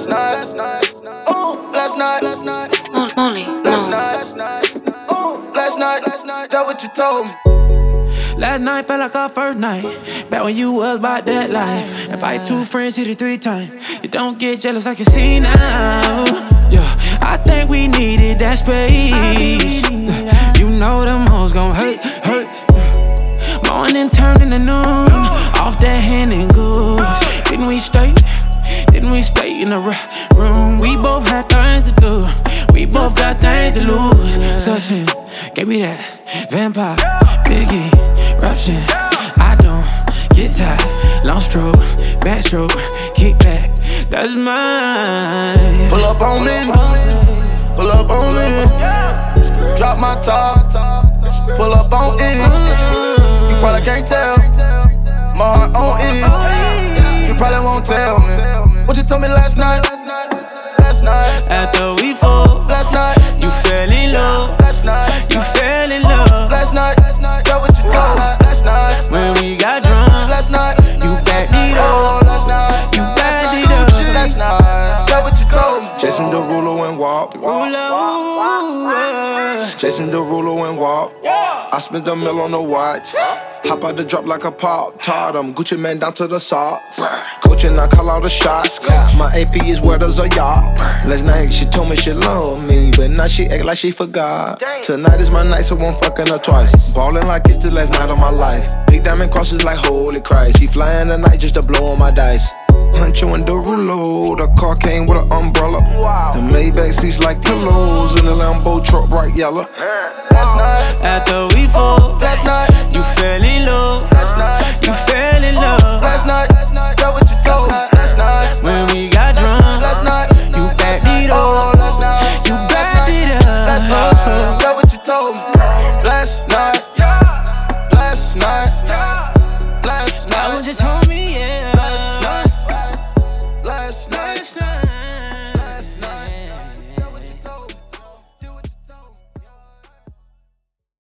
last night. Last night. Molly, Last night. Last night. That's what you told me. Last night felt like our first night. Back when you was about that life. Invite 2 friends, hit it 3 times. You don't get jealous, I can see now. Yeah, I think we needed that space. You know them hoes gon' hurt. Morning turned into noon. Off that hand and goose. Didn't we stay in the room? We both had things to do. We both got things to lose. Suction, gave me that vampire. Biggie, eruption. I don't get tired. Long stroke, backstroke, kick back. That's mine. Pull up on me. Pull up on me. Drop my top. Pull up on it. You probably can't tell. My heart on it. You probably won't tell me what you told me last night. Last night. After we fought, Last night. you fell in love. Last night. You fell in love. Last night. That's what you told me last night. When we got drunk, Last night. you backed it Oh, up. last night. You backed it up. Last night. That's what you told me. Jason Derulo and walk. Jason Derulo and walk. I spent a mill on the watch. Hop out the drop like a pop. Taught him Gucci man down to the socks. Coaching, I call out the shots. My AP is where there's a yacht. Last night she told me she loved me, but now she act like she forgot. Tonight is my night, so I'm fucking her twice. Ballin' like it's the last night of my life. Big diamond crosses like holy Christ. She flying tonight just to blow on my dice. Huncho and Derulo, the car came with an umbrella. The Maybach seats like pillows, and the Lambo truck bright yellow. Last night. After we fought, Last night. you fell in love.